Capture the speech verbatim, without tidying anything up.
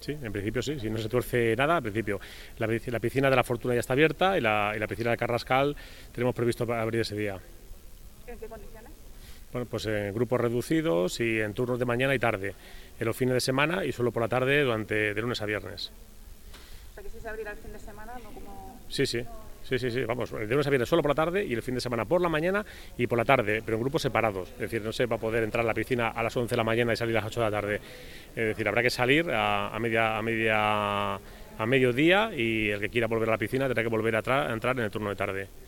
Sí, en principio sí, si no se tuerce nada, en principio. La, la piscina de la Fortuna ya está abierta y la, y la piscina de Carrascal tenemos previsto abrir ese día. ¿En qué condiciones? Bueno, pues en grupos reducidos y en turnos de mañana y tarde, en los fines de semana y solo por la tarde durante de lunes a viernes. O sea, que si se abrirá el fin de semana, no como... Sí, sí, sí, sí, sí, vamos, de lunes a viernes solo por la tarde y el fin de semana por la mañana y por la tarde, pero en grupos separados. Es decir, no se va a poder entrar a la piscina a las once de la mañana y salir a las ocho de la tarde. Es decir, habrá que salir a, a media, a media, a mediodía y el que quiera volver a la piscina tendrá que volver a, a entrar en el turno de tarde.